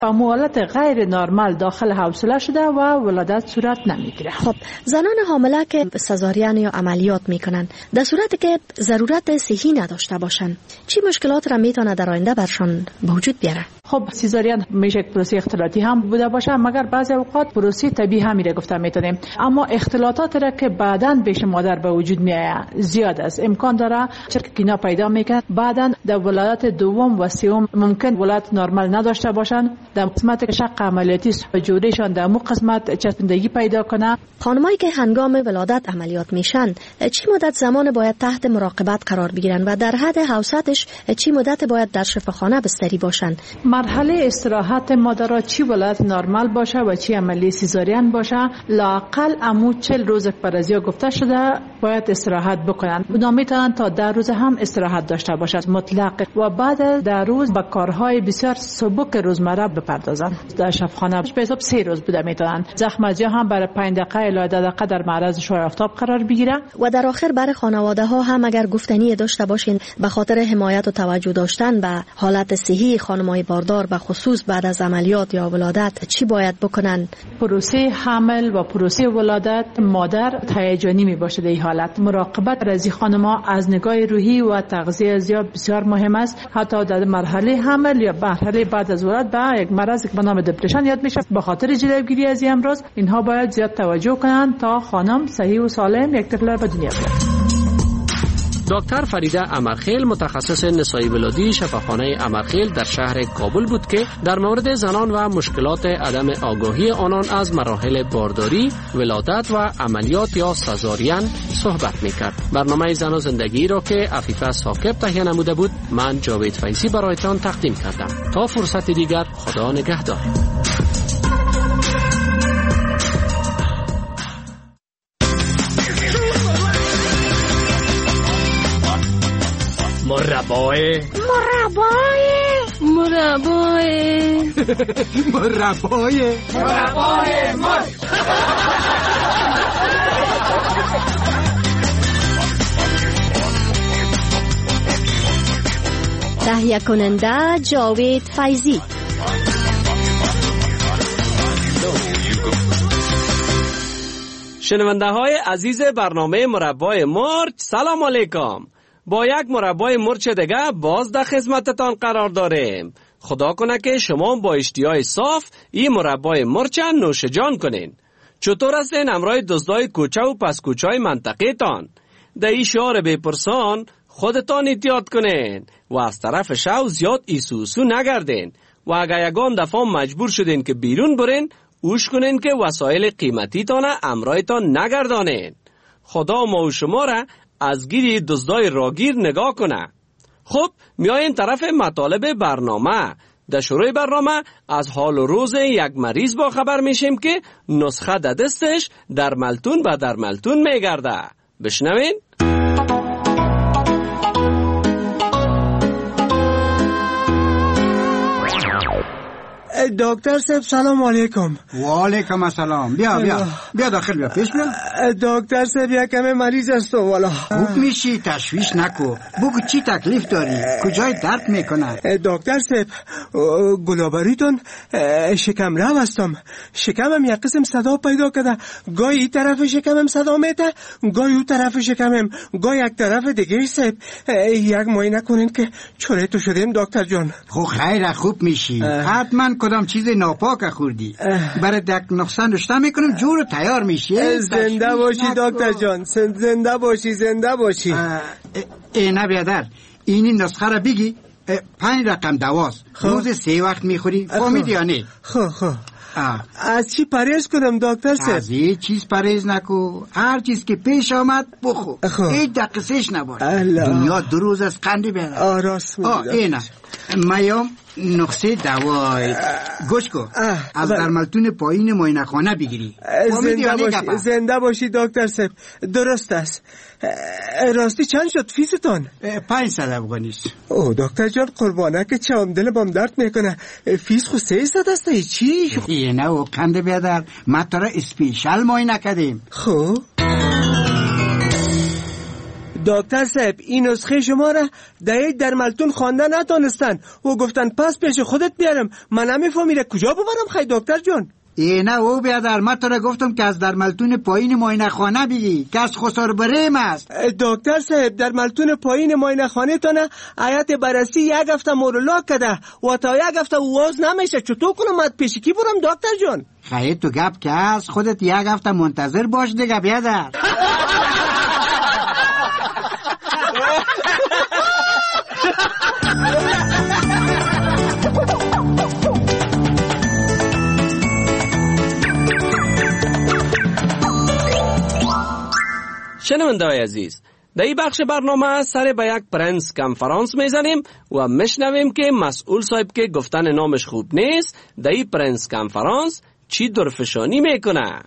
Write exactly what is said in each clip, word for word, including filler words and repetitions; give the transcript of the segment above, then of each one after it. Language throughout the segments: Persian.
اما حالت غیر نرمال داخل حوصله شده و ولادت صورت نمیگیره. خب زنان حامله که سزارین یا عملیات میکنن در صورتی که ضرورت صحی نداشته باشن چی مشکلات را میتونه در آینده برشان به وجود بیاره؟ خب سیزارین میشه یک پروسه اختلاطی هم بوده باشه، مگر بعضی اوقات پروسه طبیعی هم میره گفته میتونیم. اما اختلاطات را که بعداً پیش مادر به وجود میاد زیاد است، امکان داره چرک کینا پیدا میکنه، بعداً در ولادت دوم و سوم ممکن ولادت نرمال نداشته باشن، در قسمت که شق عملیاتی جوریشان در مو قسمت چسبندگی پیدا کنه. خانمایی که هنگام ولادت عملیات میشن چی مدت زمان باید تحت مراقبت قرار بگیرن و در حد حوصلش چی مدت باید در شفاخانه بستری باشن؟ مرحله استراحت مادرها چی ولادت نرمال باشه و چی عملی سیزارین باشه لااقل امو چهل روز پر از یا گفته شده باید استراحت بکنن. اونا میتونن تا ده روز هم استراحت داشته باشد مطلق و بعد ده روز با کارهای بسیار سبک روزمره بپردازن. در شفاخانه به حساب سه روز بوده میتونن. زخم‌جا هم برای پنج دقیقه الی ده دقیقه در معرض شعاع آفتاب قرار بگیره. و در آخر برای خانواده ها هم اگر گفتنی داشته باشین به خاطر حمایت و توجه داشتن به حالت صحی خانم‌های باردار به خصوص بعد از عملیات یا ولادت چی باید بکنن؟ پروسه حمل و پروسه ولادت مادر هیجانی می باشه. در این حالت مراقبت از خانم‌ها از نگاه روحی و تغذیه زیاد بسیار مهم است. حتی در مرحله حمل یا مرحله بعد از ولادت به یک مرض که به نام دپرشن یاد میشه. به خاطر جلوگیری از این امراض اینها باید زیاد توجه کنن تا خانم صحیح و سالم یک طفل به دنیا بیاره. دکتر فریده امرخیل متخصص نسایی ولادی شفاخانه امرخیل در شهر کابل بود که در مورد زنان و مشکلات عدم آگاهی آنان از مراحل بارداری، ولادت و عملیات یا سزارین صحبت میکرد. برنامه زن و زندگی را که عفیفه ثاقب تهیه نموده بود من جاوید فیضی برایتان تقدیم کردم. تا فرصت دیگر خدا نگهدار. مربای مربای مربای مربای مربای مر تهیه کننده جاوید فیضی. شنونده های عزیز برنامه مربای مرچ سلام علیکم. با یک مربای مرچ دیگه باز در خدمتتان قرار داریم. خدا کنه که شما با اشتیای صاف این مربای مرچ نوش جان کنین. چطور هستین همراه دزدای کوچه و پس کوچه های منطقه تان؟ در این شعار بپرسان خودتان احتیاط کنین و از طرف شو زیاد ایسوسو نگردین و اگر یگان دفعه مجبور شدین که بیرون برین اوش کنین که وسایل قیمتی تان امرای تان نگردانین. خدا ما و شما را از گیری دزدای راگیر نگاه کنه. خب میایم طرف مطالب برنامه. در شروع برنامه از حال و روز یک مریض با خبر میشیم که نسخه در دستش در ملتون به در ملتون میگرده. بشنوین؟ دکتر صاحب سلام علیکم. و علیکم السلام. بیا بیا بیا داخل بیا پیش بیا. دکتر صاحب یکم مریض هستم والا. خوب میشی تشویش نکو. بگو چی تکلیف داری؟ کجای درد میکنه؟ دکتر صاحب گلابریتون شکم رو هستم. شکمم یک قسم صدا پیدا کرده. گاهی این طرف شکمم صدا میده، گاهی اون طرف شکمم، گاهی یک طرف دیگه. صاحب یک معاینه کنین که چوره تو شدیم دکتر جان. خب خیر خوب میشی. حتما کدام چیز ناپاک خوردی. برای دک نقصان نشته میکنم جور تیار میشی. زنده باشی دکتر جان، زنده باشی زنده باشی. اینه بیادر این نسخه را بگی. پنج رقم دواست. روز سه وقت میخوری. فهمیدی یا نه؟ خب خب از چی پرهیز کنم دکتر صاحب؟ از هیچ چیز پرهیز نکو. هر چیز که پیش آمد بخو. هیچ دقیقش نباش. دنیا دو روز از قندی بیادر. آه راست میگی. اینه میام نقصه دوای گوش کو از در ملتون پایین معاینه خانه بگیری. زنده باشی زنده باشی دکتر صاحب. درست است. راستی چند شد فیستون؟ پنج صد افغانیست. او دکتر جان قربانه که چم دل بام درد میکنه. فیس خو سه صد است. چی؟ اینه و قند بیادر ما تو را اسپیشال معاینه کردیم. خب دکتر صاحب این نسخه شما را در یک درملتون خوانده نتونستن و گفتن پس پیش خودت بیارم. من نمیفهمیره کجا ببرم خیلی دکتر جان؟ ای نه او بیادر، من تو را گفتم که از درملتون پایین معاینه خانه بگی که از خسار بریم است. دکتر صاحب درملتون پایین معاینه خانه تانه آیت بررسی یک هفته مورولا کده و تا یک هفته واز نمیشه. چطور کنم مد پیش کی برم دکتر جان؟ خیلی تو گپ که از خودت یک هفته منتظر باش دیگه بیادر. شنونده‌های عزیز، در این بخش برنامه سر به یک پرنس کنفرانس میزنیم و میشنویم که مسئول صاحب که گفتن نامش خوب نیست در این پرنس کنفرانس چی درفشانی میکنه.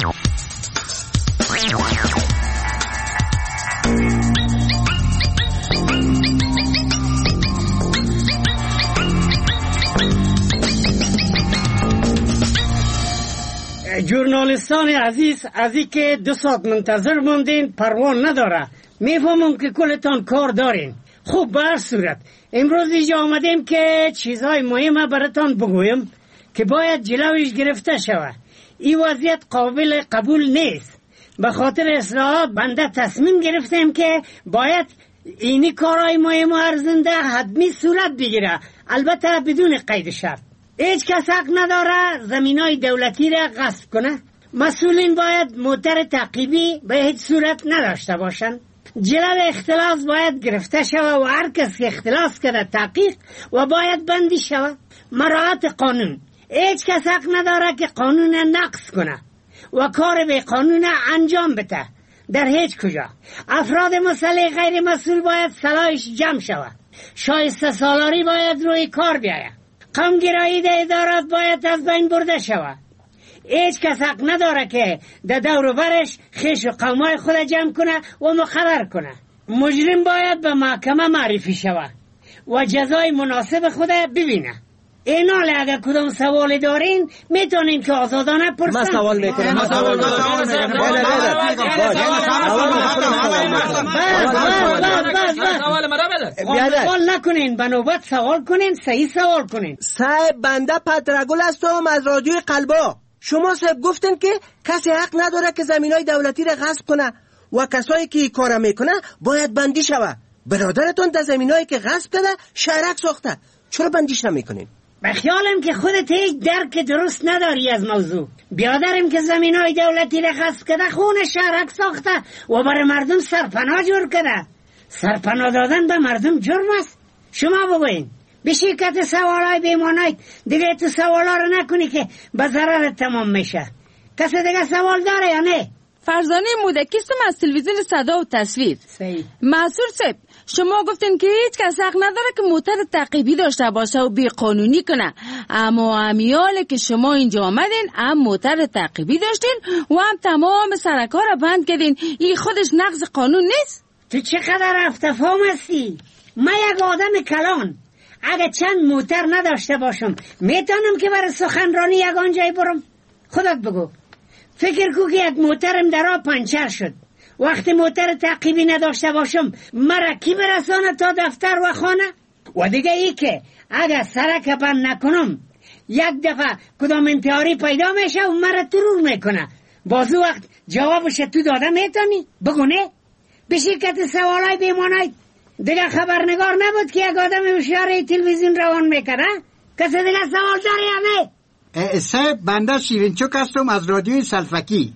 جورنالیستان عزیز، از این که دو ساعت منتظر موندین پروان نداره. میفهمم که کلتان کار دارین. خوب به هر صورت امروز اینجا آمدیم که چیزهای مهمه براتان بگویم که باید جلویش گرفته شود. این وضعیت قابل قبول نیست. به خاطر اصلاحات بنده تصمیم گرفتیم که باید اینی کارهای مهم و ارزنده حتمی صورت بگیره، البته بدون قید شرط. هیچ کس حق نداره زمینای دولتی را غصب کنه. مسئولین باید موتر تعقیبی به هیچ صورت نداشته باشند. جلو اختلاس باید گرفته شود و هر کس که اختلاس کرده تحقیق و باید بندی شود. مراعات قانون، هیچ کس حق نداره که قانون نقض کنه و کار به قانون انجام بده. در هیچ کجا افراد مسئله غیر مسئول باید صلاحش جمع شود. شایسته سالاری باید روی کار بیاید. قومگرایی در ادارات باید از بین برده شود. هیچ کس حق نداره که در دور و برش خیش و قومای خود جمع کنه و مقرر کنه. مجرم باید به محکمه معرفی شود و جزای مناسب خود ببینه. این حال اگر کدام سوال دارین میتونین که آزادانه پرسن. من سوال میکنم. من سوال میکنم. سوال نکنین، به نوبت سوال کنین، صحیح سوال کنین. صاحب بنده پدرگل هستم از رادیوی قلبا. شما صاحب گفتن که کسی حق نداره که زمینای دولتی را غصب کنه و کسایی که کار میکنه باید بندی شود. برادرتون در زمینایی که غصب کرده شهرک ساخته، چرا بندیش نمیکنین؟ به خیالم که خودت هیچ درک درست نداری از موضوع. بیادرم که زمینای دولتی را غصب کرده خون شهرک ساخته و برای مردم سرپناه جور کرده. سرپناه دادن به مردم جرم است. شما بگوین به شرکت سوالای بیمانای دیگه تو سوالا رو نکنی که به ضرر تمام میشه. کسی دیگه سوال داره یا نه؟ فرزانه مودکیستم از تلویزیون صدا و تصویر. صحیح. مسئول صاحب شما گفتین که هیچ کس حق نداره که موتر تعقیبی داشته باشه و بی قانونی کنه، اما امیال که شما اینجا آمدین هم موتر تعقیبی داشتین و هم تمام سرکا را بند کردین. این خودش نقض قانون نیست؟ تو چقدر افتفام هستی؟ من یک آدم کلان اگه چند موتر نداشته باشم میتونم که برای سخنرانی یگان جای برم؟ خودت بگو. فکر کو که یک موترم در آب پنچر شد، وقتی موتر تعقیبی نداشته باشم مرا کی برسانه تا دفتر و خانه؟ و دیگه ای که اگه سرک بند نکنم یک دفعه کدام انتحاری پیدا میشه و مرا ترور میکنه، بازو وقت جوابش تو داده میتونی؟ بگو نه؟ به شرکت سوالای بیمانای دیگه خبرنگار نبود که یک آدم هوشیار تلویزیون روان میکنه؟ کسی دیگه سوال داره یا نه؟ صاحب بنده شیرینچوک هستم از رادیوی سلفکی.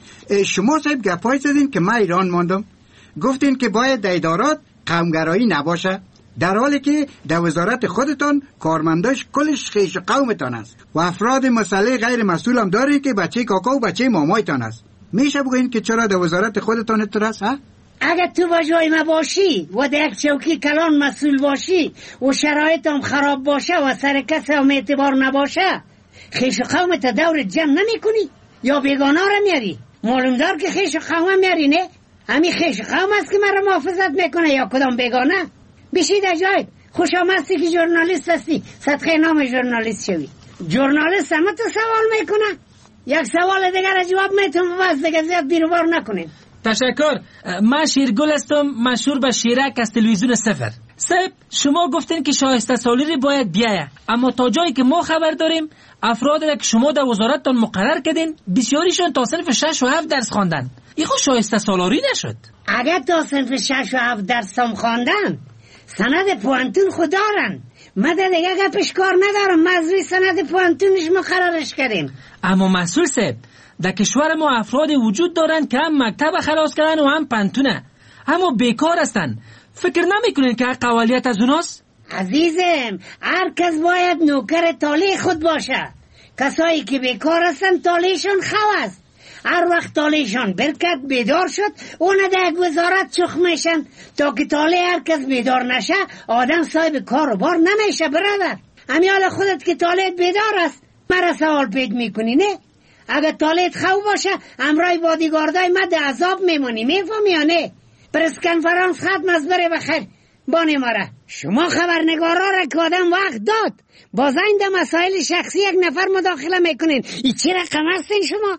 شما صاحب گپای زدین که من ایران ماندم، گفتین که باید در ادارات قومگرایی نباشه، در حالی که در وزارت خودتان کارمنداش کلش خیش قومتان است و افراد مسئله غیر مسئول هم دارین که بچه کاکا و بچه مامایتان است. میشه بگوین که چرا در وزارت خودتان اتراس ها؟ اگه تو با جای ما باشی و در یک چوکی کلان مسئول باشی و شرایط هم خراب باشه و سر کس هم اعتبار نباشه، خیش قومت دورت جمع نمی کنی یا بیگانه را میاری؟ معلوم دار که خیش قوم میاری نه؟ همین خیش قوم است که مرا محافظت میکنه یا کدام بیگانه؟ بشی در جای خوش آمدستی که جورنالیست هستی، صدقه نام جورنالیست شوی. جورنالیست همه تو سوال میکنه. یک سوال دیگر جواب میتون بس دیگه زیاد بیروبار نکنین. تشکر. من شیرگل هستم، مشهور به شیرک از تلویزیون سفر. صاحب شما گفتین که شایسته سالاری باید بیایه، اما تا جایی که ما خبر داریم افرادی که شما در وزارتتان مقرر کردین بسیاریشون تا صنف شش و هفت درس خواندن. این خود شایسته سالاری نشد؟ اگر تا صنف شش و هفت درس هم خواندن سند پوانتون خود دارن. ما در دیگه گپش کار ندارم، مزوی سند پوانتونش مقررش کردیم. اما مسئول صاحب در کشور ما افرادی وجود دارن که هم مکتب خلاص کردن و هم پنتونه، اما بیکار هستن. فکر نمیکنین که قوالیت از اوناست؟ عزیزم هر کس باید نوکر تالی خود باشه. کسایی که بیکار هستن تالیشون خو است. هر وقت تالیشون برکت بیدار شد اون در یک وزارت چخ میشن تا که تالی هر کس بیدار نشه آدم صاحب کار و بار نمیشه. برادر امیال خودت که تالیت بیدار است مرا سوال پید میکنی نه؟ اگر تالیت خو باشه امرای بادیگاردای ما در عذاب میمونی، میفهمی یا نه؟ پرس کنفرانس ختم از بره بخیر. بانی ماره شما خبرنگارا را که آدم وقت داد باز این در مسائل شخصی یک نفر مداخله میکنین. این چی رقم هستین شما؟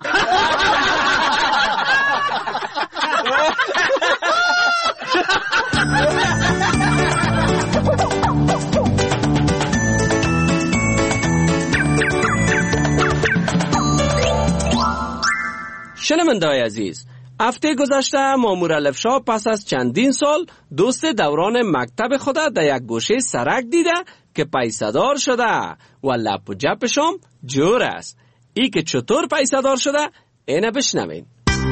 شنونده‌های عزیز، هفته گذشته مامور الفشا پس از چندین سال دوست دوران مکتب خود در یک گوشه سرک دیده که پیسه‌دار شده و لپ و جپشم جور است. ای که چطور پیسه‌دار شده اینه بشنوین.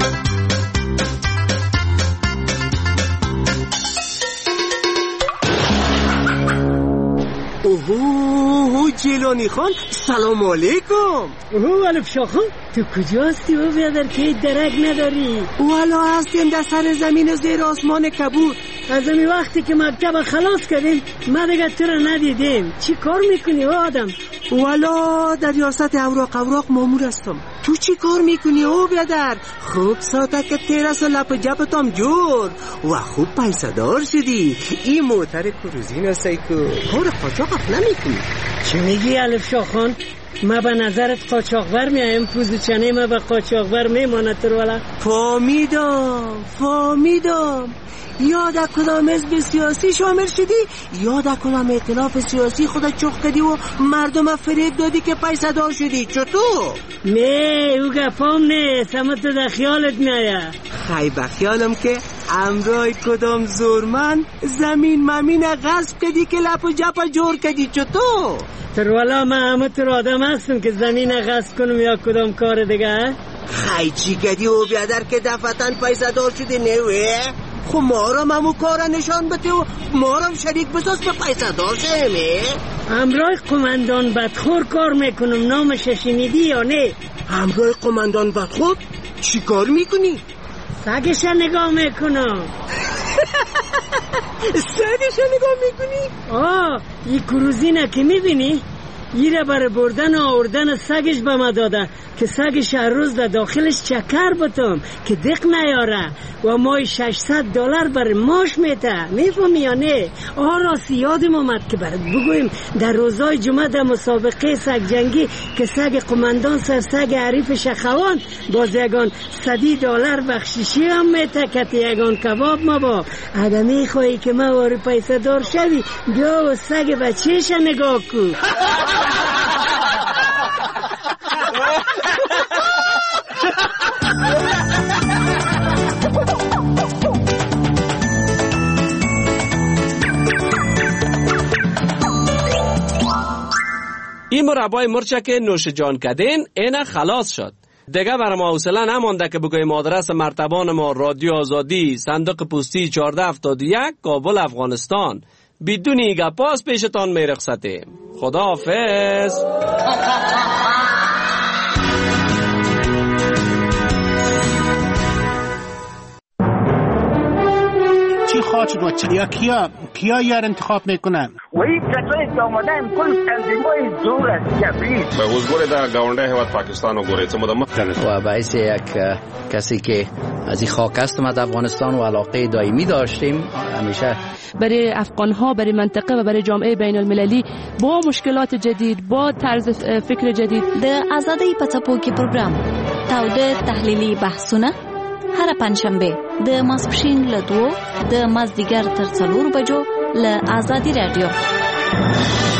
اوهو جیلانی خان سلام علیکم. اوه الفشا خان تو کجا هستی و بیادر که درک نداری؟ والا هستیم در سر زمین زیر آسمان کبود. از امی وقتی که مکتب خلاص کردیم ما دیگه تو رو ندیدیم. چی کار میکنی او آدم؟ والا در ریاست اوراق اوراق مامور هستم. تو چی کار میکنی او بیادر؟ خوب ساته که تیرس و لپ جبتام جور و خوب پیسه دار شدی. این موتر کروزین هستی که کار قاچاق اف نمیکنی. چی میگی الفشا خان؟ ما به نظرت قاچاقبر میایم، پوزیچنه ما به قاچاقبر میماند تر والا. فامیدم فامیدم یا در کدام حزب سیاسی شامل شدی یا در کدام ائتلاف سیاسی خودت چخ کردی و مردم فریب دادی که پیسه دار شدی. چطور؟ نه او گفام نیست، اما تو در خیالت میایه. خی بخیالم که امرای کدام زورمن زمین ممین غصب کردی که لپ و جپ جور کردی. چطور؟ تر والا من همه تر آدم هستم که زمین غصب کنم یا کدام کار دیگه. خی چی کردی او بیادر که دفتن پیسه دار شدی نوه؟ خب ما را ممو کارا نشان بده و ما را شریک بساز به پیسه دار شمه. همراه قماندان بدخور کار میکنم، نامش شنیدی یا نه؟ همراه قماندان بدخور؟ چی کار میکنی؟ سگش نگاه میکنم. سگش نگاه میکنی؟ آه این کروزینه که میبینی ایره برای بردن و آوردن سگش به ما داده که سگش هر روز در داخلش چکر بتم که دق نیاره و مای ششصد دلار برای ماش میته. میفهمی یا نه؟ آه راستی یادم آمد که برات بگویم در روزای جمعه در مسابقه سگ جنگی که سگ قماندان سر سگ حریف شخوان باز یگان صدی دلار بخشیشی هم میته که یگان کباب ما با آدمی خواهی که ما واری پیسه دار شوی بیا و سگ بچهش نگاه کو. این مربای مرچه که نوش جان کدین اینه خلاص شد. دیگه برای ما حوصله نمانده که بگویم آدرس مرتبان ما رادیو آزادی صندوق پستی چهارده هفتاد و یک کابل افغانستان. بدون ایگه پاس پیشتان میرخصتیم. خدا حافظ. چی خواهد شد یا کیا کیا یار انتخاب میکنن؟ و این کسایی که آمدن کل تنظیمای زور است کبیر به وزگوری در گاونده هیواد پاکستان و گوری چه و باعث یک کسی که از این خاک است ما در افغانستان و علاقه دائمی داشتیم همیشه برای افغانها، برای منطقه و برای جامعه بین المللی با مشکلات جدید، با طرز فکر جدید. د آزادۍ په څپو کې پروګرام تاوده تحلیلي بحثونه هر پنځشنبه د ماسپښین له دوو د مازدیګر تر څلورو بجو له آزادي رادیو.